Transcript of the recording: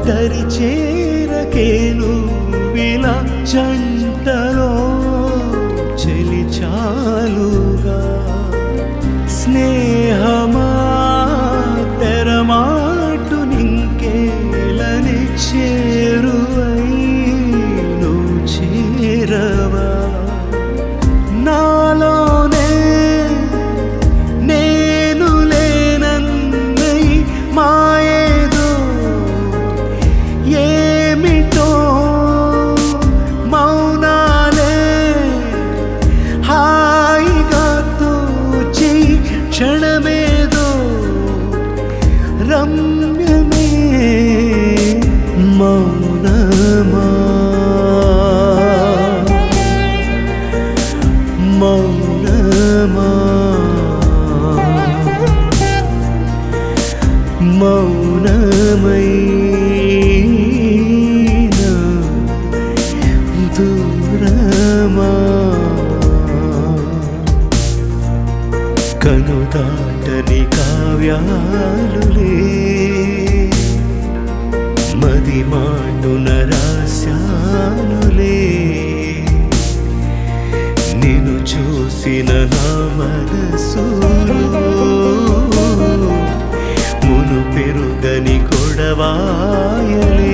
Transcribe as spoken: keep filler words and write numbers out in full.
దరి చేరకేను విలా జంటలో చెలి చాలుగా స్నేహమా తెరమాటు నింకేలని చేరువై నువ్వు చేరవా నాలోనే నేను లేనన్నై మాయేదో ఏమిటో మౌనాలే హాయిగా తోచి క్షణమేదో రమ్యమే మౌనమా మౌనమా మౌనమైనా దూరమా కనుదాటని కావ్యాలులే మది మాటున రాశానులే నిన్ను చూసిన నా మనసులో మును పెరుగని కొడవాయలే